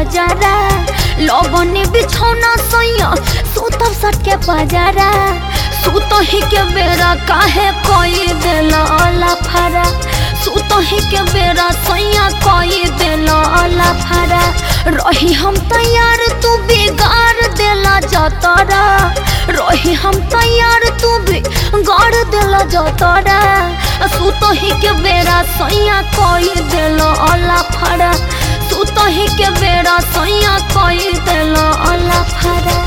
पजारा लवनी बिछौना सैया सुतब सट के पजारा सुतही के बेरा काहे कोई देला लफड़ा सुतही के बेरा सैया कोई देला लफड़ा रही हम तैयार तू बिगाड़ देला जतरा रही हम तैयार तू बिगाड़ देला जतरा सुतही के बेरा सैया कोई देला लफड़ा सुतही के बेरा सैया कोई देला लफड़ा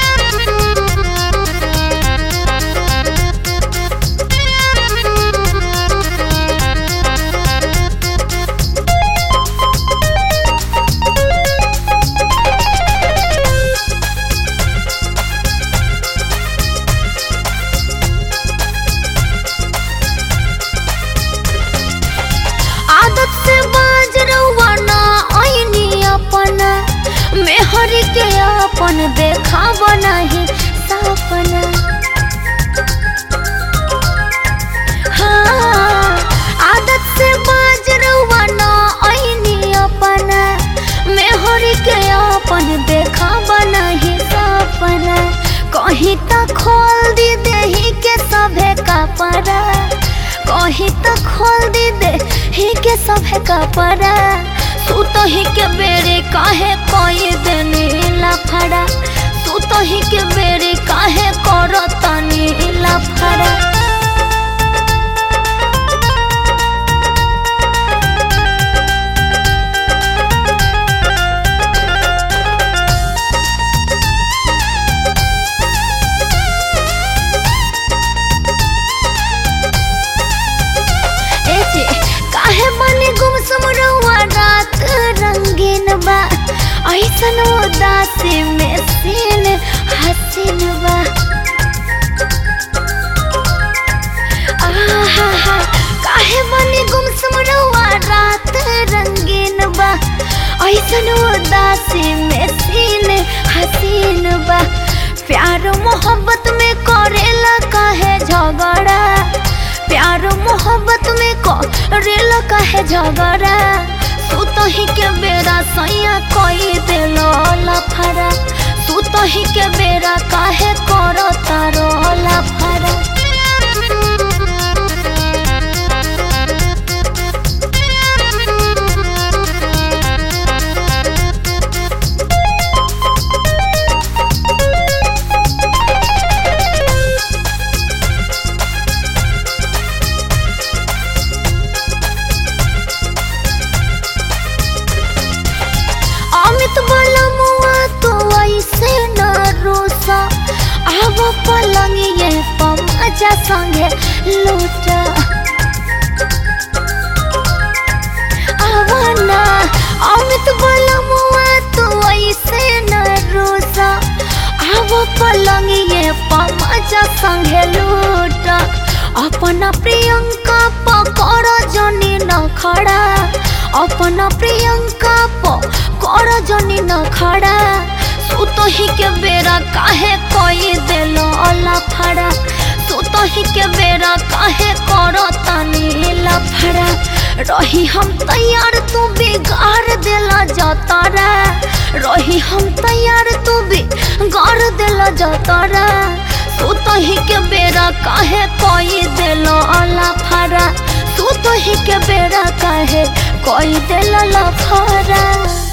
मेहरी के अपन देखाव नहीं सपना हाँ आदत से बाज रवाना ऐनी अपना मेहरी के अपन देखाव नहीं सपना कहीं तो खोल दी देही के सभे कपड़ा कहीं तो खोल दी देही के सभे कपड़ा सुतही के बेरे काहे कोई देनी लफड़ा सुतही के बेरे काहे करो तनी लफड़ा काहे बनी गुमसुम रहुआ रात रंगीन बा ऐसन उदासी में सीन हसीन बा आहा काहे बनी गुमसुम रहुआ रात रंगीन बा ऐसन उदासी में सीन हसीन बा प्यार मोहब्बत में करेला काहे झगड़ा प्यार मोहब्बत में करेला काहे झगड़ा सुतही के बेरा सैया कोई देलो लफड़ा सुतही के बेरा काहे करो तारो लफड़ा पलंगिए पमजा संगे लूटा आवना अमित बोला मुआ तू ऐसे न रोसा आव पलंगिए पमजा संगे लूटा अपना प्रियंका पकड़ जनी न खड़ा अपना प्रियंका पकड़ जनी न खड़ा सुतही के बेरा काहे कोई देलो लफड़ा सुतही के बेरा काहे करो तनी लफड़ा रही हम तैयार तू बिगाड़ देला जतरा रही हम तैयार तू बिगाड़ देला जतरा सुतही के बेरा काहे कोई देलो लफड़ा सुतही के बेरा काहे कोई देला लफड़ा।